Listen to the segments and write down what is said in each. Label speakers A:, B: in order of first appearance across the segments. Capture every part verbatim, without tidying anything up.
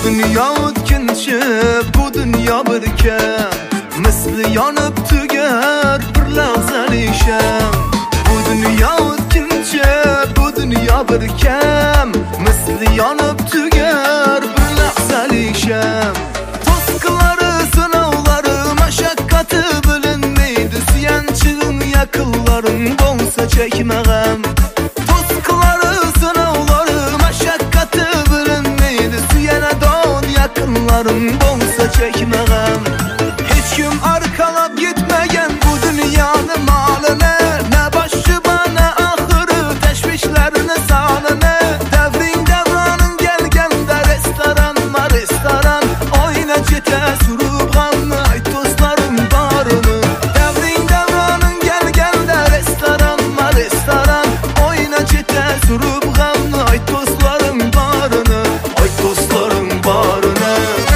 A: dünya o'tkinchi, bu dünya bir kam, misli yonib tugar bir lahzalik sham. Bu dünya o'tkinchi, bu dünya bir kam, misli yonib tugar bir lahzalik sham. To'sqilari, sinovlari, mashaqqati bilinmaydi, suyanchig'im yaqinlarim bo'lsa chekma g'am. To'sqilari, sinovlari, mashaqqati bilinmaydi, suyanadon yaqinlarim bo'lsa chekma g'am. Hech kim arqalab yetmagan bu dunyoni molini, na boshi bana oxiri tashvishlarini sonini. Davring davroning kelganda restoran ma restoran, oyna cheta surib g'amni ayt do'stlarim borini. Davring davroning kelganda restoran ma restoran, oyna cheta surib g'amni ayt do'stlarim borini, ayt do'stlarim borini.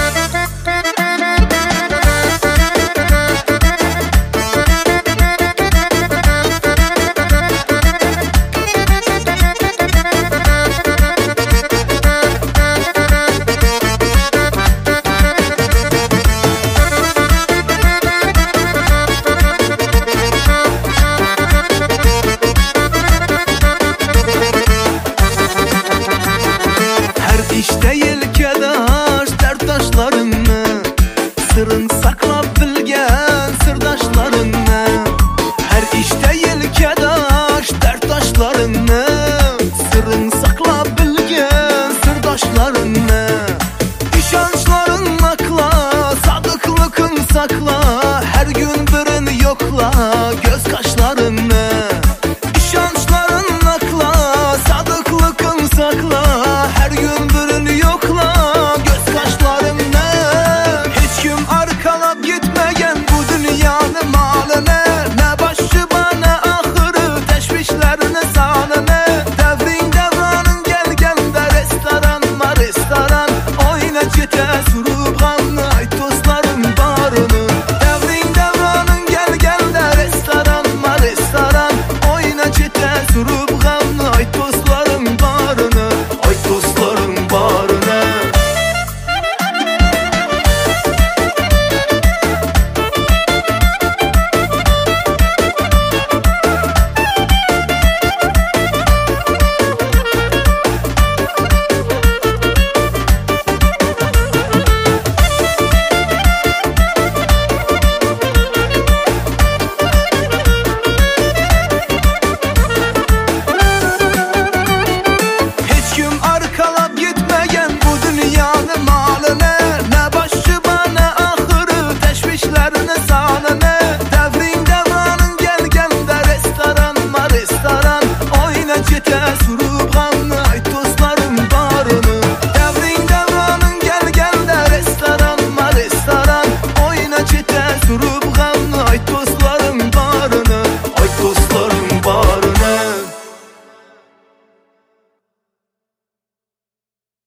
A: İşte yelkadaş derttaşlarını, sırrın saklab bilgen sırdaşlarını. Her işte yelkadaş derttaşlarını, sırrın saklab bilgen sırdaşlarını. İşançların akla, sadıklıkın sakla, her gün birini yokla göz kaşlarını. İşançların akla, sadıklıkın sakla, her gün birini yokla göz kaşlarını. Hiç kim arkalab gitmegen bu dünyanın malını, ne başı bana ahırı teşvişlerini sonini. Davring davroning kelganda restoran ma restoran, oyna cheta surib g'amni ayt do'stlarim borini. Davring davroning kelganda restoran ma restoran, oyna cheta surib g'amni ayt do'stlarim borini, ayt do'stlarim borini. Hiç kim arkalab gitmegen bu dünyanın malını, ne başı bana ahırı teşvişlerini sonini.